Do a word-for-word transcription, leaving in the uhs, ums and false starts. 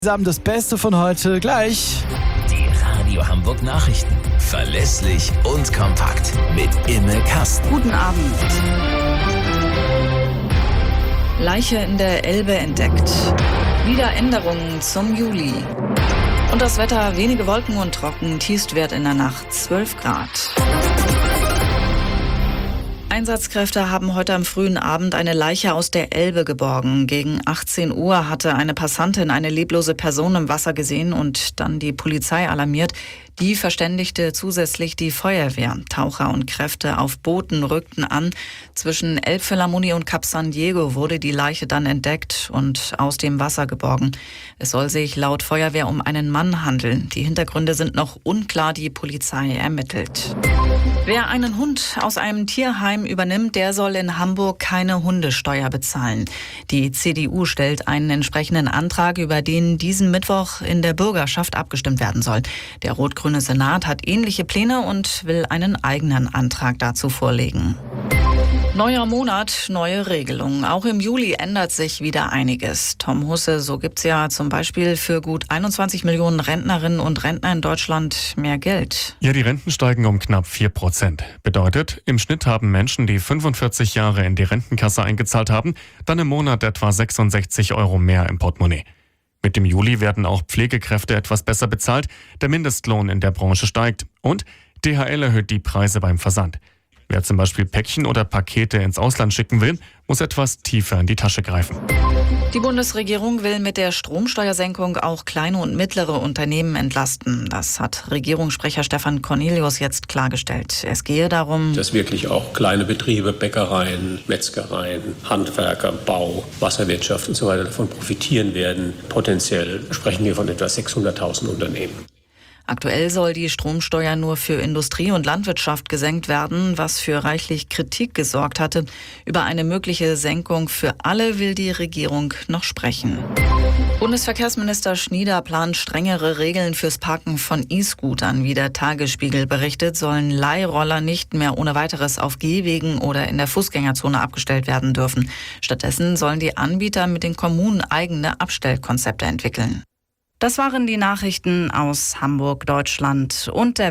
Zusammen das Beste von heute gleich. Die Radio Hamburg Nachrichten. Verlässlich und kompakt mit Imme Kasten. Guten Abend. Leiche in der Elbe entdeckt. Wieder Änderungen zum Juli. Und das Wetter, wenige Wolken und trocken, Tiefstwert in der Nacht zwölf Grad. Einsatzkräfte haben heute am frühen Abend eine Leiche aus der Elbe geborgen. Gegen achtzehn Uhr hatte eine Passantin eine leblose Person im Wasser gesehen und dann die Polizei alarmiert. Die verständigte zusätzlich die Feuerwehr. Taucher und Kräfte auf Booten rückten an. Zwischen Elbphilharmonie und Kap San Diego wurde die Leiche dann entdeckt und aus dem Wasser geborgen. Es soll sich laut Feuerwehr um einen Mann handeln. Die Hintergründe sind noch unklar, die Polizei ermittelt. Wer einen Hund aus einem Tierheim übernimmt, der soll in Hamburg keine Hundesteuer bezahlen. Die C D U stellt einen entsprechenden Antrag, über den diesen Mittwoch in der Bürgerschaft abgestimmt werden soll. Der rot-grüne Senat hat ähnliche Pläne und will einen eigenen Antrag dazu vorlegen. Neuer Monat, neue Regelungen. Auch im Juli ändert sich wieder einiges. Tom Husse, so gibt's ja zum Beispiel für gut einundzwanzig Millionen Rentnerinnen und Rentner in Deutschland mehr Geld. Ja, die Renten steigen um knapp vier Prozent. Bedeutet, im Schnitt haben Menschen, die fünfundvierzig Jahre in die Rentenkasse eingezahlt haben, dann im Monat etwa sechsundsechzig Euro mehr im Portemonnaie. Mit dem Juli werden auch Pflegekräfte etwas besser bezahlt, der Mindestlohn in der Branche steigt und D H L erhöht die Preise beim Versand. Wer zum Beispiel Päckchen oder Pakete ins Ausland schicken will, muss etwas tiefer in die Tasche greifen. Die Bundesregierung will mit der Stromsteuersenkung auch kleine und mittlere Unternehmen entlasten. Das hat Regierungssprecher Stefan Cornelius jetzt klargestellt. Es gehe darum, dass wirklich auch kleine Betriebe, Bäckereien, Metzgereien, Handwerker, Bau, Wasserwirtschaft und so weiter davon profitieren werden. Potenziell sprechen wir von etwa sechshunderttausend Unternehmen. Aktuell soll die Stromsteuer nur für Industrie und Landwirtschaft gesenkt werden, was für reichlich Kritik gesorgt hatte. Über eine mögliche Senkung für alle will die Regierung noch sprechen. Bundesverkehrsminister Schnieder plant strengere Regeln fürs Parken von E-Scootern. Wie der Tagesspiegel berichtet, sollen Leihroller nicht mehr ohne weiteres auf Gehwegen oder in der Fußgängerzone abgestellt werden dürfen. Stattdessen sollen die Anbieter mit den Kommunen eigene Abstellkonzepte entwickeln. Das waren die Nachrichten aus Hamburg, Deutschland und der